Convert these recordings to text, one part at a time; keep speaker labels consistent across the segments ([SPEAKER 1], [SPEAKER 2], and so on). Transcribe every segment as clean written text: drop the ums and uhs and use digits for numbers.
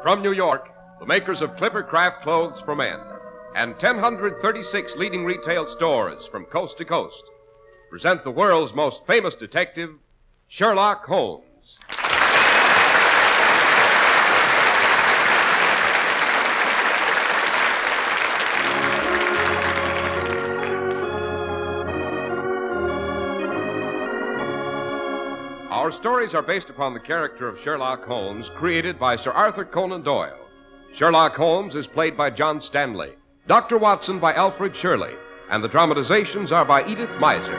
[SPEAKER 1] From New York, the makers of Clipper Craft Clothes for Men and 1,036 leading retail stores from coast to coast present the world's most famous detective, Sherlock Holmes. Our stories are based upon the character of Sherlock Holmes, created by Sir Arthur Conan Doyle. Sherlock Holmes is played by John Stanley, Dr. Watson by Alfred Shirley, and the dramatizations are by Edith Meiser.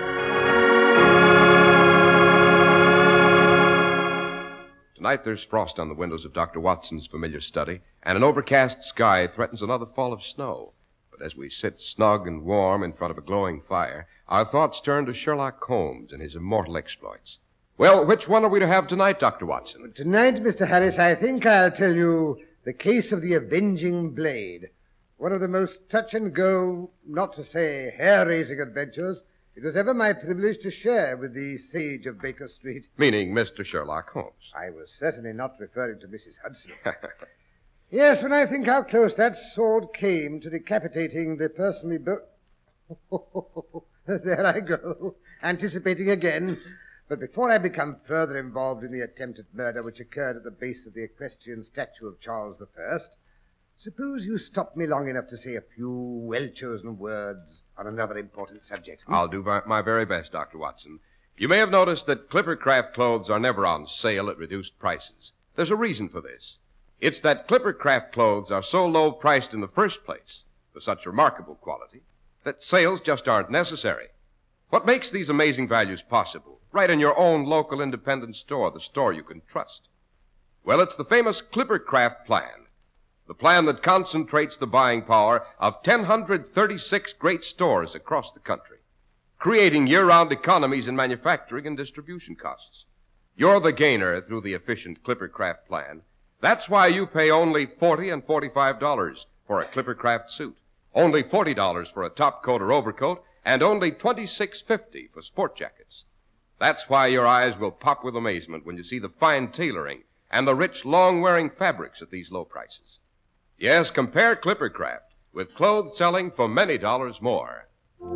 [SPEAKER 1] Tonight there's frost on the windows of Dr. Watson's familiar study, and an overcast sky threatens another fall of snow. But as we sit snug and warm in front of a glowing fire, our thoughts turn to Sherlock Holmes and his immortal exploits. Well, which one are we to have tonight, Dr. Watson?
[SPEAKER 2] Tonight, Mr. Harris, I think I'll tell you the case of the Avenging Blade. One of the most touch-and-go, not to say hair-raising adventures it was ever my privilege to share with the sage of Baker Street.
[SPEAKER 1] Meaning Mr. Sherlock Holmes.
[SPEAKER 2] I was certainly not referring to Mrs. Hudson. Yes, when I think how close that sword came to decapitating the person we both... There I go, anticipating again. But before I become further involved in the attempted murder which occurred at the base of the equestrian statue of Charles I, suppose you stop me long enough to say a few well-chosen words on another important subject.
[SPEAKER 1] I'll do my very best, Dr. Watson. You may have noticed that Clipper Craft clothes are never on sale at reduced prices. There's a reason for this. It's that Clipper Craft clothes are so low priced in the first place, for such remarkable quality, that sales just aren't necessary. What makes these amazing values possible? Right in your own local independent store, the store you can trust. Well, it's the famous Clipper Craft plan. The plan that concentrates the buying power of 1,036 great stores across the country, creating year-round economies in manufacturing and distribution costs. You're the gainer through the efficient Clipper Craft plan. That's why you pay only $40 and $45 for a Clipper Craft suit, only $40 for a top coat or overcoat, and only $26.50 for sport jackets. That's why your eyes will pop with amazement when you see the fine tailoring and the rich, long-wearing fabrics at these low prices. Yes, compare Clipper Craft with clothes selling for many dollars more.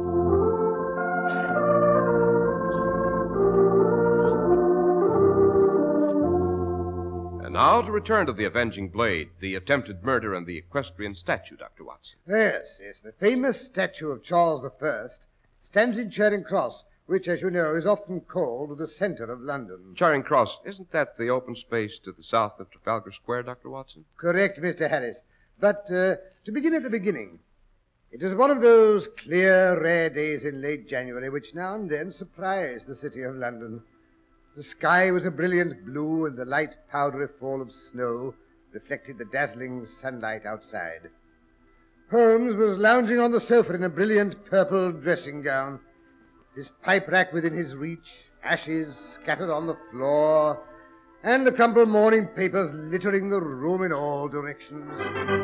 [SPEAKER 1] And now to return to the Avenging Blade, the attempted murder and the equestrian statue, Dr. Watson.
[SPEAKER 2] Yes. The famous statue of Charles I stands in Charing Cross, which, as you know, is often called the center of London.
[SPEAKER 1] Charing Cross, isn't that the open space to the south of Trafalgar Square, Dr. Watson?
[SPEAKER 2] Correct, Mr. Harris. But to begin at the beginning, it is one of those clear, rare days in late January which now and then surprise the city of London. The sky was a brilliant blue, and the light, powdery fall of snow reflected the dazzling sunlight outside. Holmes was lounging on the sofa in a brilliant purple dressing gown, his pipe rack within his reach, ashes scattered on the floor, and the crumpled morning papers littering the room in all directions.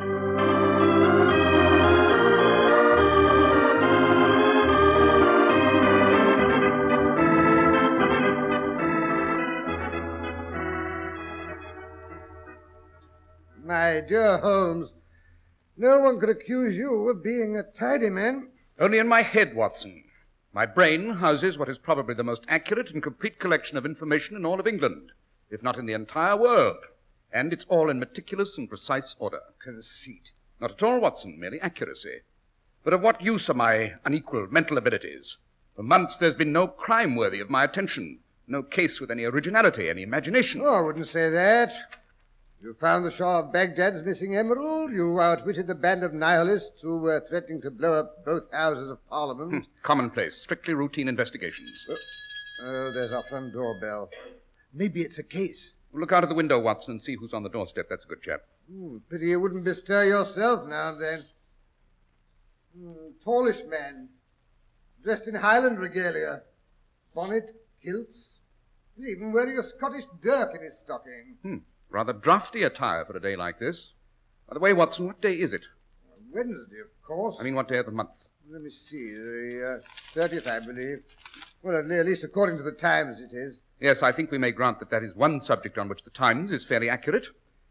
[SPEAKER 2] My dear Holmes, no one could accuse you of being a tidy man.
[SPEAKER 3] Only in my head, Watson. My brain houses what is probably the most accurate and complete collection of information in all of England, if not in the entire world. And it's all in meticulous and precise order.
[SPEAKER 2] Conceit.
[SPEAKER 3] Not at all, Watson, merely accuracy. But of what use are my unequal mental abilities? For months there's been no crime worthy of my attention, no case with any originality, any imagination.
[SPEAKER 2] Oh, I wouldn't say that. You found the Shah of Baghdad's missing emerald. You outwitted the band of nihilists who were threatening to blow up both houses of Parliament.
[SPEAKER 3] Commonplace, strictly routine investigations.
[SPEAKER 2] Oh, there's our front doorbell. Maybe it's a case.
[SPEAKER 3] Look out of the window, Watson, and see who's on the doorstep. That's a good chap.
[SPEAKER 2] Pity you wouldn't bestir yourself now and then. Tallish man, dressed in Highland regalia. Bonnet, kilts. He's even wearing a Scottish dirk in his stocking.
[SPEAKER 3] Rather drafty attire for a day like this. By the way, Watson, what day is it?
[SPEAKER 2] Wednesday, of course.
[SPEAKER 3] I mean, what day of the month?
[SPEAKER 2] Let me see. The 30th, I believe. Well, at least according to the Times, it is.
[SPEAKER 3] Yes, I think we may grant that is one subject on which the Times is fairly accurate.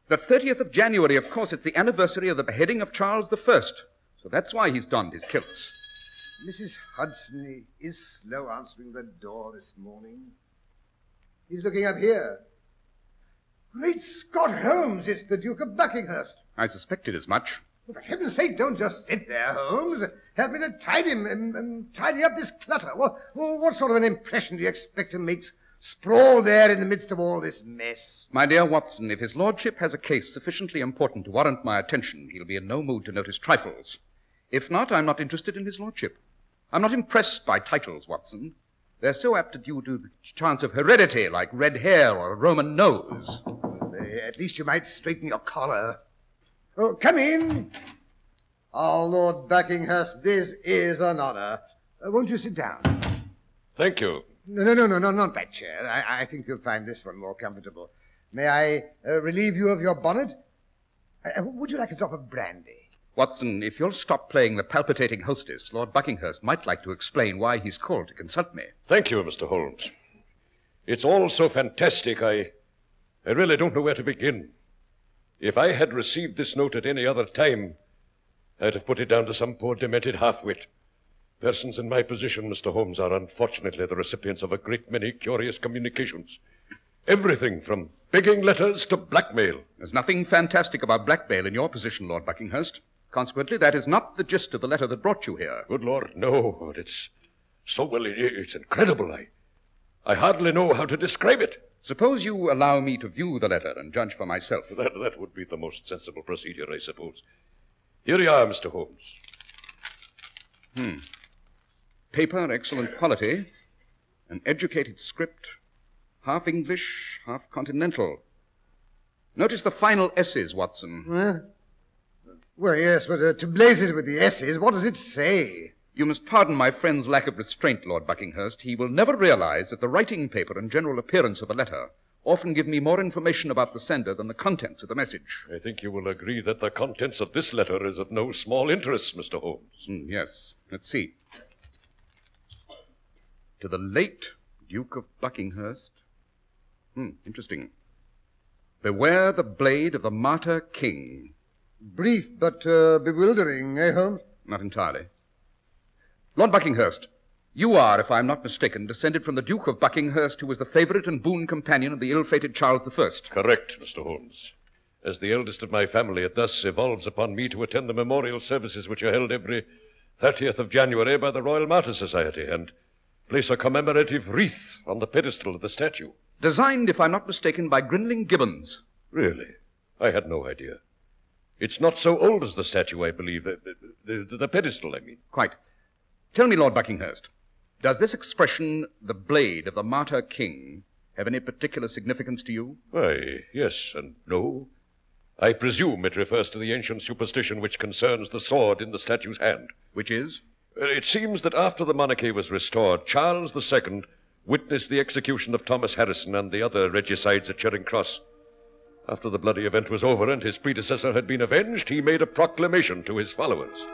[SPEAKER 3] The 30th of January, of course. It's the anniversary of the beheading of Charles I. So that's why he's donned his kilts.
[SPEAKER 2] Mrs. Hudson is slow answering the door this morning. He's looking up here. Great Scott, Holmes, it's the Duke of Buckinghurst.
[SPEAKER 3] I suspected as much.
[SPEAKER 2] For heaven's sake, don't just sit there, Holmes. Help me to tidy up this clutter. What sort of an impression do you expect to make sprawled there in the midst of all this mess?
[SPEAKER 3] My dear Watson, if his lordship has a case sufficiently important to warrant my attention, he'll be in no mood to notice trifles. If not, I'm not interested in his lordship. I'm not impressed by titles, Watson. They're so apt to due to the chance of heredity, like red hair or a Roman nose.
[SPEAKER 2] At least you might straighten your collar. Oh, come in. Oh, Lord Buckinghurst, this is an honor. Won't you sit down?
[SPEAKER 4] Thank you.
[SPEAKER 2] No, not that chair. I think you'll find this one more comfortable. May I relieve you of your bonnet? Would you like a drop of brandy?
[SPEAKER 3] Watson, if you'll stop playing the palpitating hostess, Lord Buckinghurst might like to explain why he's called to consult me.
[SPEAKER 4] Thank you, Mr. Holmes. It's all so fantastic, I really don't know where to begin. If I had received this note at any other time, I'd have put it down to some poor demented half-wit. Persons in my position, Mr. Holmes, are unfortunately the recipients of a great many curious communications. Everything from begging letters to blackmail.
[SPEAKER 3] There's nothing fantastic about blackmail in your position, Lord Buckinghurst. Consequently, that is not the gist of the letter that brought you here.
[SPEAKER 4] Good Lord, no. But it's so, well, it's incredible. I hardly know how to describe it.
[SPEAKER 3] Suppose you allow me to view the letter and judge for myself.
[SPEAKER 4] That would be the most sensible procedure, I suppose. Here you are, Mr. Holmes.
[SPEAKER 3] Paper, excellent quality. An educated script. Half English, half continental. Notice the final S's, Watson.
[SPEAKER 2] Well, yes, but to blaze it with the S's, what does it say?
[SPEAKER 3] You must pardon my friend's lack of restraint, Lord Buckinghurst. He will never realize that the writing paper and general appearance of a letter often give me more information about the sender than the contents of the message.
[SPEAKER 4] I think you will agree that the contents of this letter is of no small interest, Mr. Holmes.
[SPEAKER 3] Yes. Let's see. To the late Duke of Buckinghurst. Interesting. Beware the blade of the martyr king.
[SPEAKER 2] Brief but bewildering, eh, Holmes?
[SPEAKER 3] Not entirely. Lord Buckinghurst, you are, if I'm not mistaken, descended from the Duke of Buckinghurst, who was the favourite and boon companion of the ill-fated Charles I.
[SPEAKER 4] Correct, Mr. Holmes. As the eldest of my family, it thus evolves upon me to attend the memorial services which are held every 30th of January by the Royal Martyr Society and place a commemorative wreath on the pedestal of the statue.
[SPEAKER 3] Designed, if I'm not mistaken, by Grinling Gibbons.
[SPEAKER 4] Really? I had no idea. It's not so old as the statue, I believe. The pedestal, I mean.
[SPEAKER 3] Quite. Tell me, Lord Buckinghurst, does this expression, the blade of the martyr king, have any particular significance to you?
[SPEAKER 4] Why, yes and no. I presume it refers to the ancient superstition which concerns the sword in the statue's hand.
[SPEAKER 3] Which is?
[SPEAKER 4] It seems that after the monarchy was restored, Charles II witnessed the execution of Thomas Harrison and the other regicides at Charing Cross. After the bloody event was over and his predecessor had been avenged, he made a proclamation to his followers.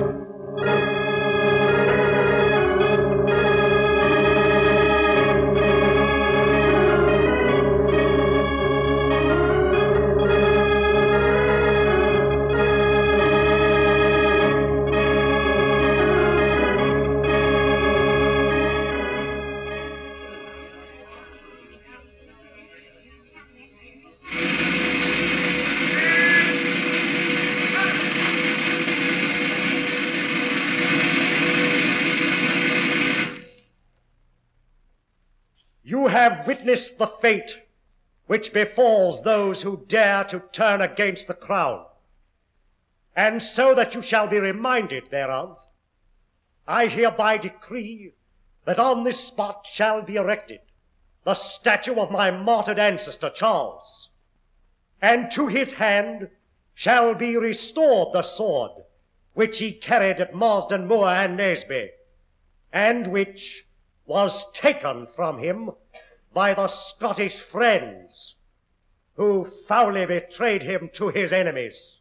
[SPEAKER 5] You have witnessed the fate which befalls those who dare to turn against the crown. And so that you shall be reminded thereof, I hereby decree that on this spot shall be erected the statue of my martyred ancestor Charles, and to his hand shall be restored the sword which he carried at Marsden Moor and Naseby, and which was taken from him by the Scottish friends who foully betrayed him to his enemies.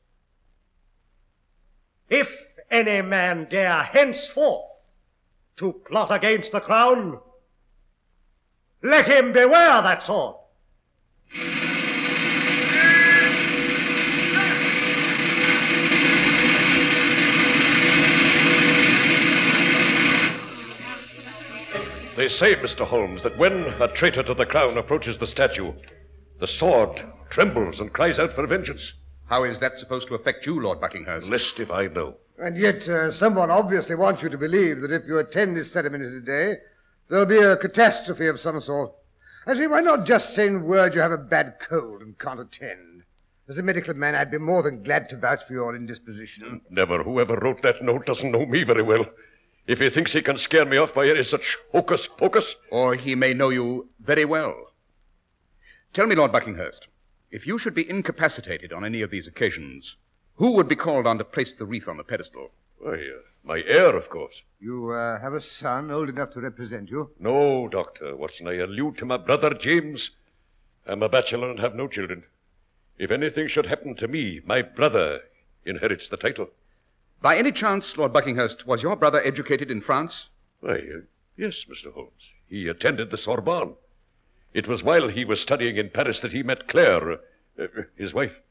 [SPEAKER 5] If any man dare henceforth to plot against the crown, let him beware that sword.
[SPEAKER 4] They say, Mr. Holmes, that when a traitor to the crown approaches the statue, the sword trembles and cries out for vengeance.
[SPEAKER 3] How is that supposed to affect you, Lord Buckinghurst?
[SPEAKER 4] Lest if I know.
[SPEAKER 2] And yet someone obviously wants you to believe that if you attend this ceremony today, there'll be a catastrophe of some sort. I say, why not just send word you have a bad cold and can't attend? As a medical man, I'd be more than glad to vouch for your indisposition.
[SPEAKER 4] Never. Whoever wrote that note doesn't know me very well. If he thinks he can scare me off by any such hocus pocus.
[SPEAKER 3] Or he may know you very well. Tell me, Lord Buckinghurst, if you should be incapacitated on any of these occasions, who would be called on to place the wreath on the pedestal?
[SPEAKER 4] Why, my heir, of course.
[SPEAKER 2] You have a son old enough to represent you?
[SPEAKER 4] No, Dr. Watson. I allude to my brother James. I'm a bachelor and have no children. If anything should happen to me, my brother inherits the title.
[SPEAKER 3] By any chance, Lord Buckinghurst, was your brother educated in France?
[SPEAKER 4] Why, yes, Mr. Holmes. He attended the Sorbonne. It was while he was studying in Paris that he met Claire, his wife.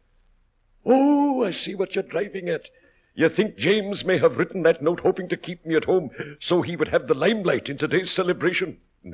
[SPEAKER 4] Oh, I see what you're driving at. You think James may have written that note hoping to keep me at home so he would have the limelight in today's celebration?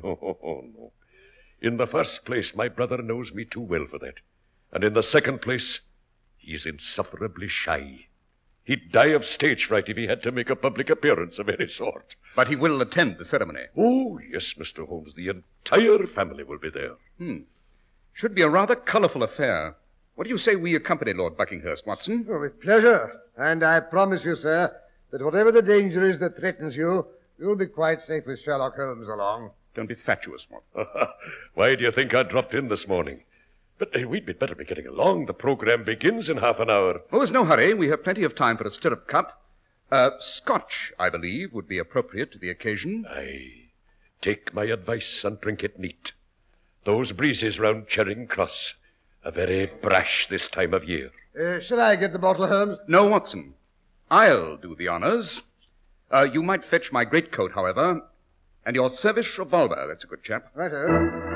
[SPEAKER 4] No. In the first place, my brother knows me too well for that. And in the second place, he's insufferably shy. He'd die of stage fright if he had to make a public appearance of any sort.
[SPEAKER 3] But he will attend the ceremony.
[SPEAKER 4] Oh, yes, Mr. Holmes. The entire family will be there.
[SPEAKER 3] Should be a rather colourful affair. What do you say we accompany Lord Buckinghurst, Watson?
[SPEAKER 2] Oh, with pleasure. And I promise you, sir, that whatever the danger is that threatens you, you'll be quite safe with Sherlock Holmes along.
[SPEAKER 3] Don't be fatuous, Watson.
[SPEAKER 4] Why do you think I dropped in this morning? But we'd better be getting along. The program begins in half an hour.
[SPEAKER 3] Oh, there's no hurry. We have plenty of time for a stirrup cup. Scotch, I believe, would be appropriate to the occasion.
[SPEAKER 4] Aye. Take my advice and drink it neat. Those breezes round Charing Cross are very brash this time of year.
[SPEAKER 2] Shall I get the bottle, Holmes?
[SPEAKER 3] No, Watson. I'll do the honours. You might fetch my greatcoat, however, and your service revolver. That's a good chap.
[SPEAKER 2] Righto.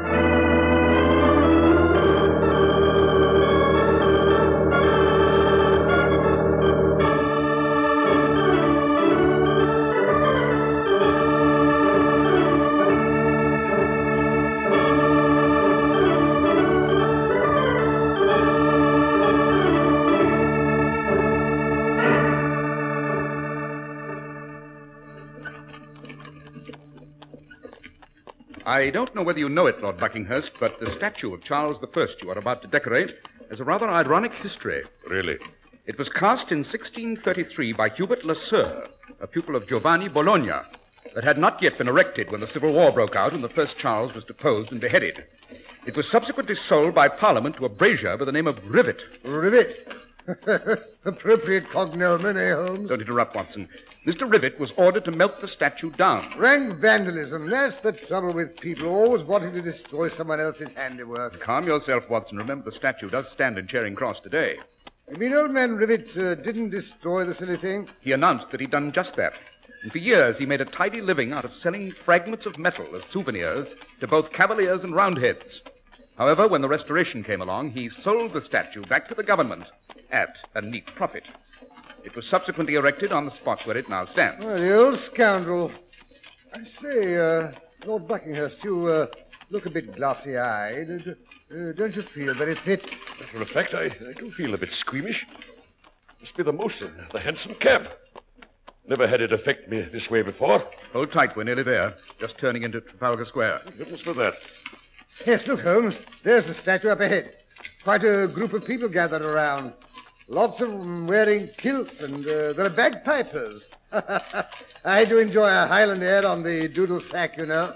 [SPEAKER 3] I don't know whether you know it, Lord Buckinghurst, but the statue of Charles I you are about to decorate has a rather ironic history.
[SPEAKER 4] Really?
[SPEAKER 3] It was cast in 1633 by Hubert Lesueur, a pupil of Giovanni Bologna, that had not yet been erected when the Civil War broke out and the first Charles was deposed and beheaded. It was subsequently sold by Parliament to a brazier by the name of Rivet.
[SPEAKER 2] Rivet? Appropriate cognomen, eh, Holmes?
[SPEAKER 3] Don't interrupt, Watson. Mr. Rivet was ordered to melt the statue down.
[SPEAKER 2] Rank vandalism. That's the trouble with people always wanting to destroy someone else's handiwork.
[SPEAKER 3] Calm yourself, Watson. Remember, the statue does stand in Charing Cross today.
[SPEAKER 2] You mean old man Rivet didn't destroy the silly thing?
[SPEAKER 3] He announced that he'd done just that. And for years, he made a tidy living out of selling fragments of metal as souvenirs to both cavaliers and roundheads. However, when the Restoration came along, he sold the statue back to the government at a neat profit. It was subsequently erected on the spot where it now stands.
[SPEAKER 2] Oh, the old scoundrel. I say, Lord Buckinghurst, you look a bit glassy-eyed. Don't you feel very fit?
[SPEAKER 4] For a fact, I do feel a bit squeamish. Must be the motion, the hansom cab. Never had it affect me this way before.
[SPEAKER 3] Hold tight, we're nearly there. Just turning into Trafalgar Square.
[SPEAKER 4] Goodness for that.
[SPEAKER 2] Yes, look, Holmes. There's the statue up ahead. Quite a group of people gathered around. Lots of them wearing kilts, and there are bagpipers. I do enjoy a Highland air on the doodle sack, you know.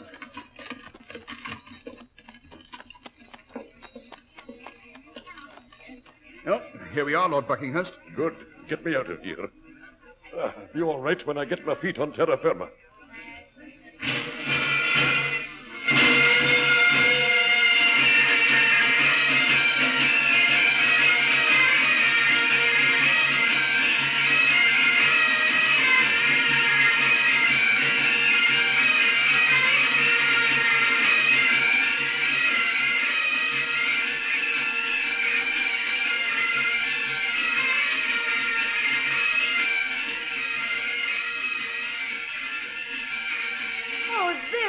[SPEAKER 3] Well, here we are, Lord Buckinghurst.
[SPEAKER 4] Good. Get me out of here. Be all right when I get my feet on terra firma.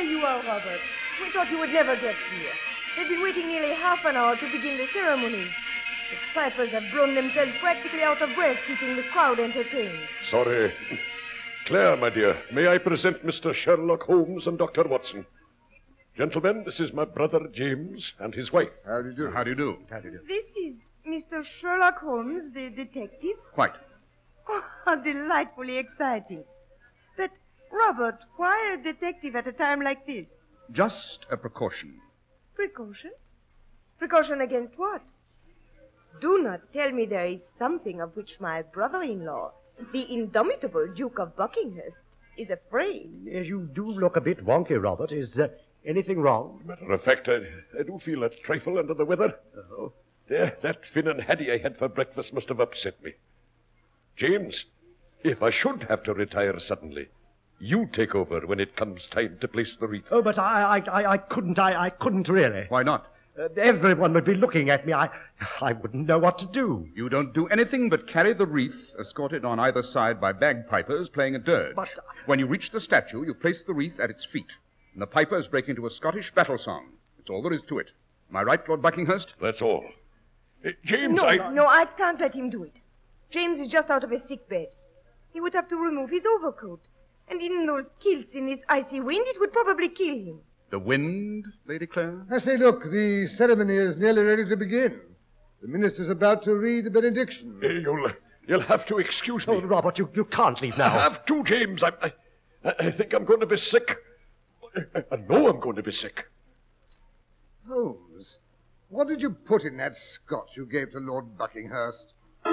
[SPEAKER 6] you are, Robert. We thought you would never get here. They've been waiting nearly half an hour to begin the ceremonies. The pipers have blown themselves practically out of breath, keeping the crowd entertained.
[SPEAKER 4] Sorry. Claire, my dear, may I present Mr. Sherlock Holmes and Dr. Watson? Gentlemen, this is my brother James and his wife.
[SPEAKER 2] How do you do?
[SPEAKER 3] How do you do?
[SPEAKER 6] This is Mr. Sherlock Holmes, the detective.
[SPEAKER 3] Quite.
[SPEAKER 6] Oh, how delightfully exciting. But, Robert, why a detective at a time like this?
[SPEAKER 3] Just a precaution.
[SPEAKER 6] Precaution? Precaution against what? Do not tell me there is something of which my brother-in-law, the indomitable Duke of Buckinghurst, is afraid.
[SPEAKER 5] Yes, you do look a bit wonky, Robert. Is there anything wrong?
[SPEAKER 4] Matter of fact, I do feel a trifle under the weather.
[SPEAKER 5] Oh.
[SPEAKER 4] There, that Finn and Haddie I had for breakfast must have upset me. James, if I should have to retire suddenly, you take over when it comes time to place the wreath.
[SPEAKER 5] Oh, but I couldn't. I couldn't really.
[SPEAKER 3] Why not?
[SPEAKER 5] Everyone would be looking at me. I wouldn't know what to do.
[SPEAKER 3] You don't do anything but carry the wreath, escorted on either side by bagpipers playing a dirge.
[SPEAKER 5] But
[SPEAKER 3] when you reach the statue, you place the wreath at its feet, and the pipers break into a Scottish battle song. It's all there is to it. Am I right, Lord Buckinghurst?
[SPEAKER 4] That's all. James,
[SPEAKER 6] No, I can't let him do it. James is just out of a sick bed. He would have to remove his overcoat. And in those kilts in this icy wind, it would probably kill him.
[SPEAKER 3] The wind, Lady Claire?
[SPEAKER 2] I say, look, the ceremony is nearly ready to begin. The minister's about to read the benediction.
[SPEAKER 4] You'll have to excuse me.
[SPEAKER 5] Oh, Robert, you can't leave now.
[SPEAKER 4] I have to, James. I think I'm going to be sick. I know I'm going to be sick.
[SPEAKER 2] Holmes, what did you put in that scotch you gave to Lord Buckinghurst?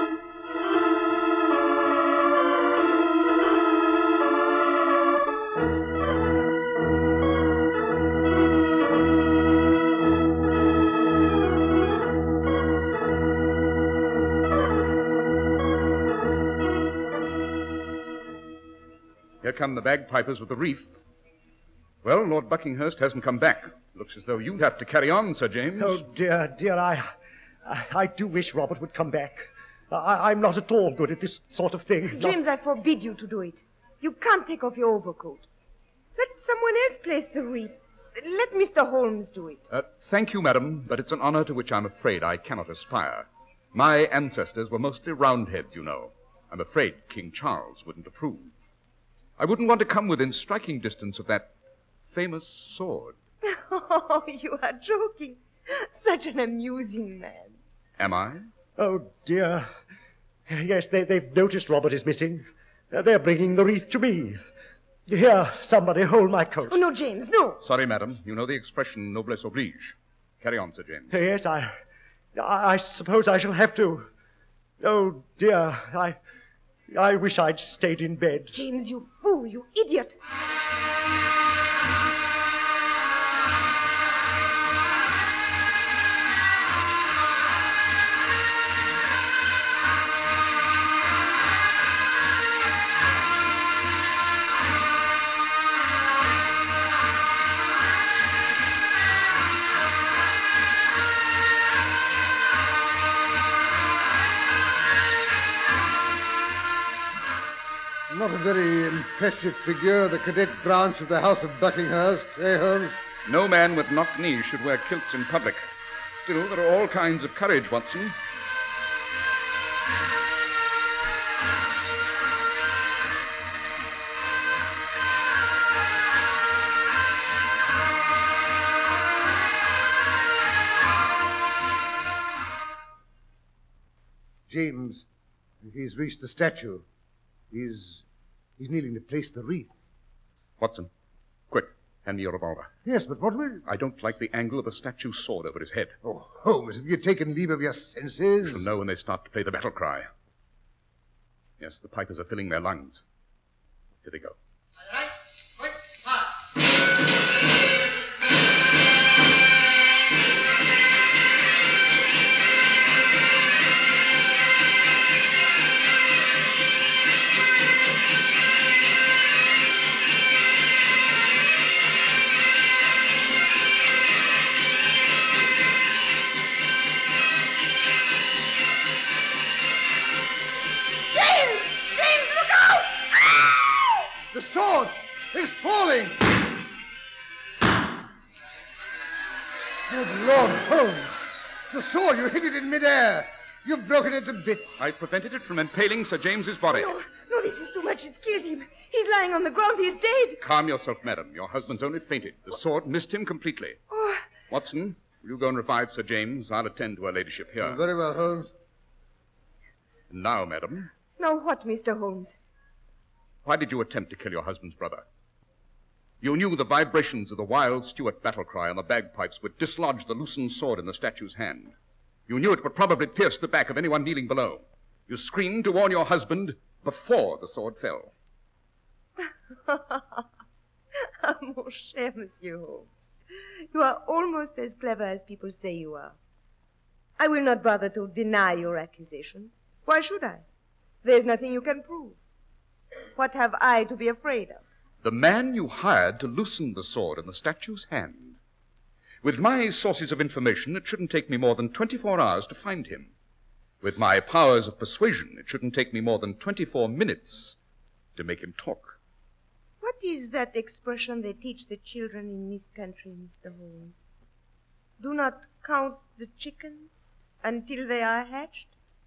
[SPEAKER 3] Here come the bagpipers with the wreath. Well, Lord Buckinghurst hasn't come back. Looks as though you'd have to carry on, Sir James.
[SPEAKER 5] Oh, dear, I do wish Robert would come back. I'm not at all good at this sort of thing.
[SPEAKER 6] James, I forbid you to do it. You can't take off your overcoat. Let someone else place the wreath. Let Mr. Holmes do it.
[SPEAKER 3] Thank you, madam, but it's an honor to which I'm afraid I cannot aspire. My ancestors were mostly Roundheads, you know. I'm afraid King Charles wouldn't approve. I wouldn't want to come within striking distance of that famous sword.
[SPEAKER 6] Oh, you are joking. Such an amusing man.
[SPEAKER 3] Am I?
[SPEAKER 5] Oh, dear. Yes, they've noticed Robert is missing. They're bringing the wreath to me. Here, somebody hold my coat.
[SPEAKER 6] Oh, no, James, no.
[SPEAKER 3] Sorry, madam. You know the expression noblesse oblige. Carry on, Sir James.
[SPEAKER 5] Yes, I suppose I shall have to. Oh, dear. I wish I'd stayed in bed.
[SPEAKER 6] James, you fool, you idiot.
[SPEAKER 2] Not a very impressive figure, the cadet branch of the House of Buckinghurst, eh, Holmes?
[SPEAKER 3] No man with knocked knees should wear kilts in public. Still, there are all kinds of courage, Watson.
[SPEAKER 2] James, he's reached the statue. He's kneeling to place the wreath.
[SPEAKER 3] Watson, quick, hand me your revolver.
[SPEAKER 2] Yes, but what will...
[SPEAKER 3] I don't like the angle of the statue's sword over his head.
[SPEAKER 2] Oh, Holmes, have you taken leave of your senses?
[SPEAKER 3] You'll know when they start to play the battle cry. Yes, the pipers are filling their lungs. Here they go.
[SPEAKER 7] All right, quick, march.
[SPEAKER 2] The sword is falling! Good Lord, Holmes! The sword, you hit it in midair. You've broken it to bits.
[SPEAKER 3] I prevented it from impaling Sir James's body.
[SPEAKER 6] No, this is too much. It's killed him. He's lying on the ground. He's dead.
[SPEAKER 3] Calm yourself, madam. Your husband's only fainted. The sword missed him completely.
[SPEAKER 6] Oh.
[SPEAKER 3] Watson, will you go and revive Sir James? I'll attend to her ladyship here.
[SPEAKER 2] Very well, Holmes.
[SPEAKER 3] And now, madam,
[SPEAKER 6] Now what, Mr. Holmes?
[SPEAKER 3] why did you attempt to kill your husband's brother? You knew the vibrations of the wild Stuart battle cry on the bagpipes would dislodge the loosened sword in the statue's hand. You knew it would probably pierce the back of anyone kneeling below. You screamed to warn your husband before the sword fell.
[SPEAKER 6] Mon cher Monsieur Holmes, you are almost as clever as people say you are. I will not bother to deny your accusations. Why should I? There's nothing you can prove. What have I to be afraid of?
[SPEAKER 3] The man you hired to loosen the sword in the statue's hand. With my sources of information, it shouldn't take me more than 24 hours to find him. With my powers of persuasion, it shouldn't take me more than 24 minutes to make him talk.
[SPEAKER 6] What is that expression they teach the children in this country, Mr. Holmes? Do not count the chickens until they are hatched?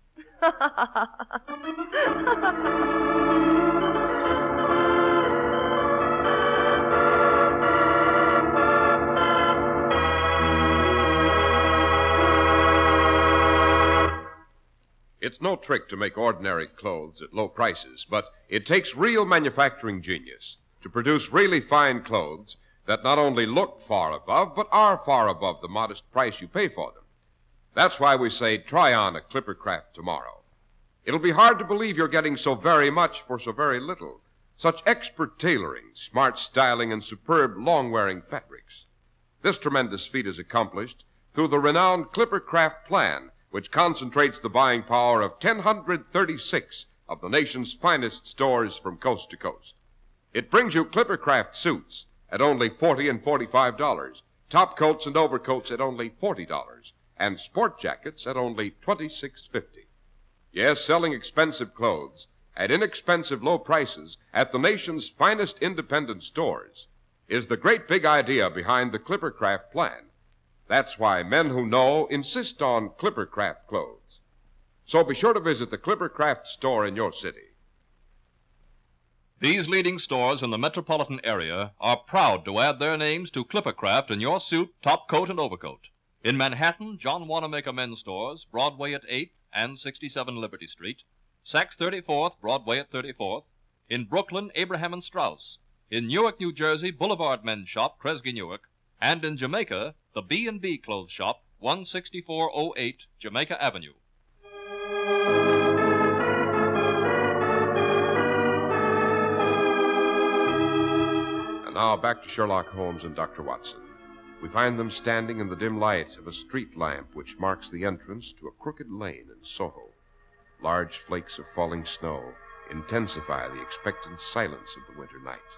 [SPEAKER 1] It's no trick to make ordinary clothes at low prices, but it takes real manufacturing genius to produce really fine clothes that not only look far above, but are far above the modest price you pay for them. That's why we say try on a Clippercraft tomorrow. It'll be hard to believe you're getting so very much for so very little. Such expert tailoring, smart styling, and superb long-wearing fabrics. This tremendous feat is accomplished through the renowned Clippercraft plan, which concentrates the buying power of 1,036 of the nation's finest stores from coast to coast. It brings you Clippercraft suits at only $40 and $45, top coats and overcoats at only $40, and sport jackets at only $26.50. Yes, selling expensive clothes at inexpensive low prices at the nation's finest independent stores is the great big idea behind the Clippercraft plan. That's why men who know insist on Clippercraft clothes. So be sure to visit the Clippercraft store in your city.
[SPEAKER 8] These leading stores in the metropolitan area are proud to add their names to Clippercraft in your suit, top coat, and overcoat. In Manhattan, John Wanamaker Men's Stores, Broadway at 8th and 67 Liberty Street. Saks 34th, Broadway at 34th. In Brooklyn, Abraham and Straus. In Newark, New Jersey, Boulevard Men's Shop, Kresge Newark. And in Jamaica, the B&B Clothes Shop, 16408 Jamaica Avenue.
[SPEAKER 1] And now back to Sherlock Holmes and Dr. Watson. We find them standing in the dim light of a street lamp which marks the entrance to a crooked lane in Soho. Large flakes of falling snow intensify the expectant silence of the winter night.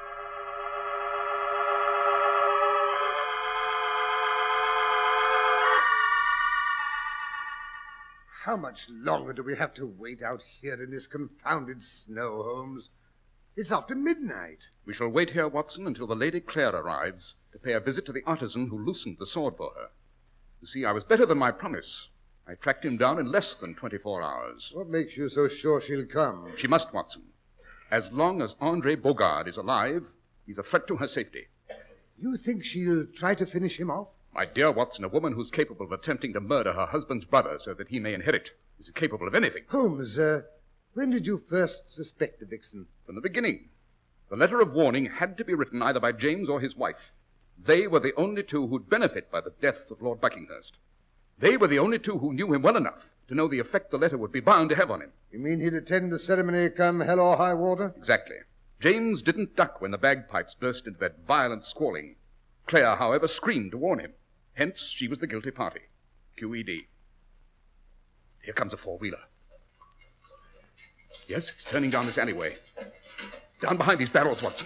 [SPEAKER 2] How much longer do we have to wait out here in this confounded snow, Holmes? It's after midnight.
[SPEAKER 3] We shall wait here, Watson, until the Lady Clare arrives to pay a visit to the artisan who loosened the sword for her. You see, I was better than my promise. I tracked him down in less than 24 hours.
[SPEAKER 2] What makes you so sure she'll come?
[SPEAKER 3] She must, Watson. As long as Andre Bogard is alive, he's a threat to her safety.
[SPEAKER 2] You think she'll try to finish him off?
[SPEAKER 3] My dear Watson, a woman who's capable of attempting to murder her husband's brother so that he may inherit is capable of anything.
[SPEAKER 2] Holmes, when did you first suspect the vixen?
[SPEAKER 3] From the beginning. The letter of warning had to be written either by James or his wife. They were the only two who'd benefit by the death of Lord Buckinghurst. They were the only two who knew him well enough to know the effect the letter would be bound to have on him.
[SPEAKER 2] You mean he'd attend the ceremony come hell or high water?
[SPEAKER 3] Exactly. James didn't duck when the bagpipes burst into that violent squalling. Clare, however, screamed to warn him. Hence, she was the guilty party. QED. Here comes a four-wheeler. Yes, it's turning down this alleyway. Down behind these barrels, Watson.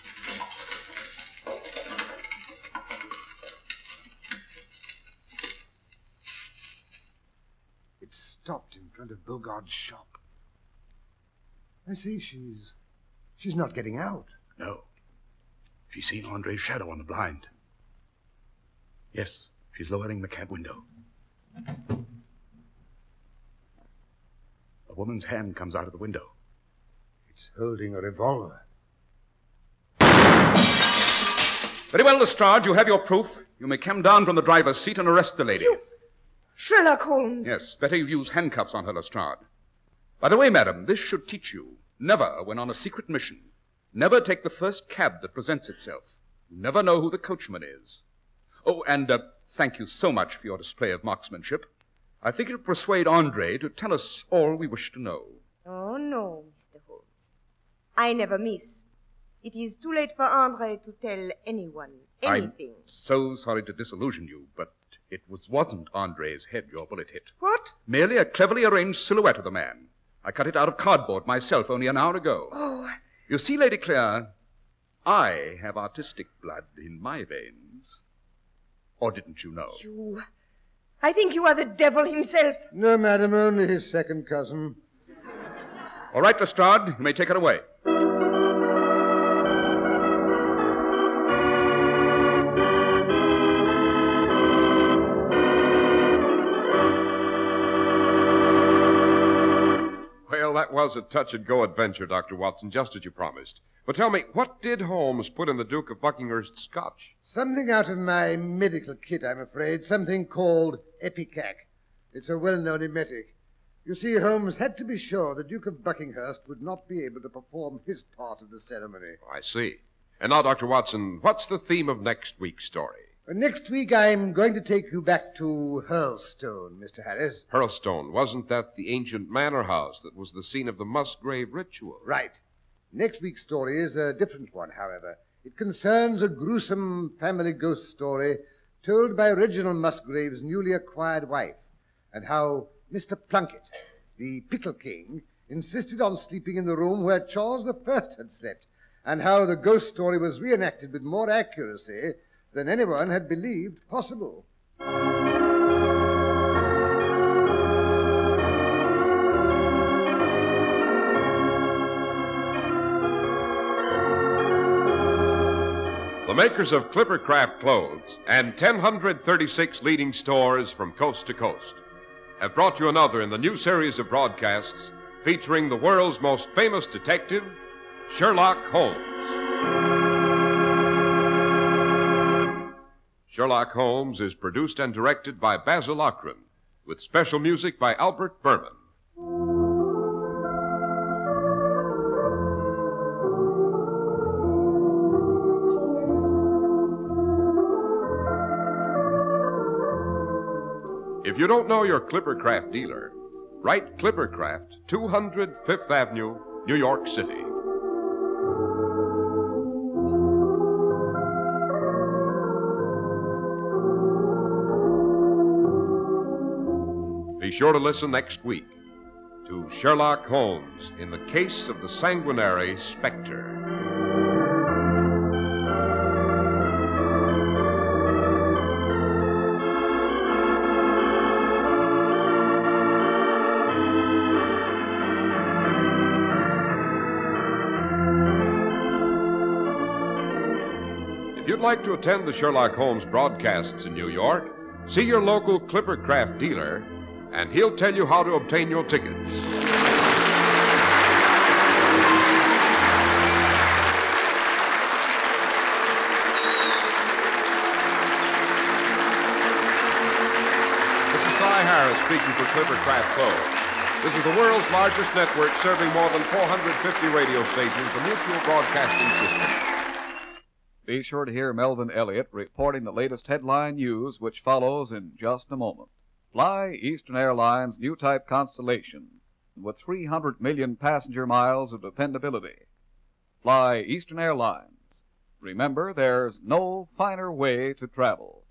[SPEAKER 2] It stopped in front of Bogard's shop. I say, she's not getting out.
[SPEAKER 3] No. She's seen Andre's shadow on the blind. Yes, She's lowering the cab window. A woman's hand comes out of the window.
[SPEAKER 2] It's holding a revolver.
[SPEAKER 3] Very well, Lestrade, you have your proof. You may come down from the driver's seat and arrest the lady.
[SPEAKER 6] Sherlock Holmes.
[SPEAKER 3] Yes, better you use handcuffs on her, Lestrade. By the way, madam, this should teach you. Never, when on a secret mission, never take the first cab that presents itself. You never know who the coachman is. Oh, and thank you so much for your display of marksmanship. I think it'll persuade Andre to tell us all we wish to know.
[SPEAKER 6] Oh, no, Mr. Holmes. I never miss. It is too late for Andre to tell anyone anything.
[SPEAKER 3] I'm so sorry to disillusion you, but it wasn't Andre's head your bullet hit.
[SPEAKER 6] What?
[SPEAKER 3] Merely a cleverly arranged silhouette of the man. I cut it out of cardboard myself only an hour ago.
[SPEAKER 6] Oh.
[SPEAKER 3] You see, Lady Claire, I have artistic blood in my veins. Or didn't you know?
[SPEAKER 6] I think you are the devil himself.
[SPEAKER 2] No, madam, only his second cousin.
[SPEAKER 3] All right, Lestrade, you may take her away.
[SPEAKER 1] Well, that was a touch-and-go adventure, Dr. Watson, just as you promised. But tell me, what did Holmes put in the Duke of Buckinghurst's scotch?
[SPEAKER 2] Something out of my medical kit, I'm afraid. Something called Epicac. It's a well-known emetic. You see, Holmes had to be sure the Duke of Buckinghurst would not be able to perform his part of the ceremony.
[SPEAKER 1] I see. And now, Dr. Watson, what's the theme of next week's story?
[SPEAKER 2] Next week, I'm going to take you back to Hurlstone, Mr. Harris.
[SPEAKER 1] Hurlstone, wasn't that the ancient manor house that was the scene of the Musgrave ritual?
[SPEAKER 2] Right. Next week's story is a different one, however. It concerns a gruesome family ghost story told by Reginald Musgrave's newly acquired wife, and how Mr. Plunkett, the Pickle King, insisted on sleeping in the room where Charles I had slept, and how the ghost story was reenacted with more accuracy than anyone had believed possible.
[SPEAKER 1] The makers of Clippercraft clothes and 1,036 leading stores from coast to coast have brought you another in the new series of broadcasts featuring the world's most famous detective, Sherlock Holmes. Sherlock Holmes is produced and directed by Basil Lochran, with special music by Albert Berman. If you don't know your Clippercraft dealer, write Clippercraft, 200 Fifth Avenue, New York City. Be sure to listen next week to Sherlock Holmes in the case of the sanguinary Spectre. If you'd like to attend the Sherlock Holmes broadcasts in New York, see your local Clippercraft dealer, and he'll tell you how to obtain your tickets. This is Cy Harris speaking for Clippercraft Clothes. This is the world's largest network serving more than 450 radio stations, the Mutual Broadcasting System.
[SPEAKER 9] Be sure to hear Melvin Elliott reporting the latest headline news, which follows in just a moment. Fly Eastern Airlines' new type Constellation with 300 million passenger miles of dependability. Fly Eastern Airlines. Remember, there's no finer way to travel.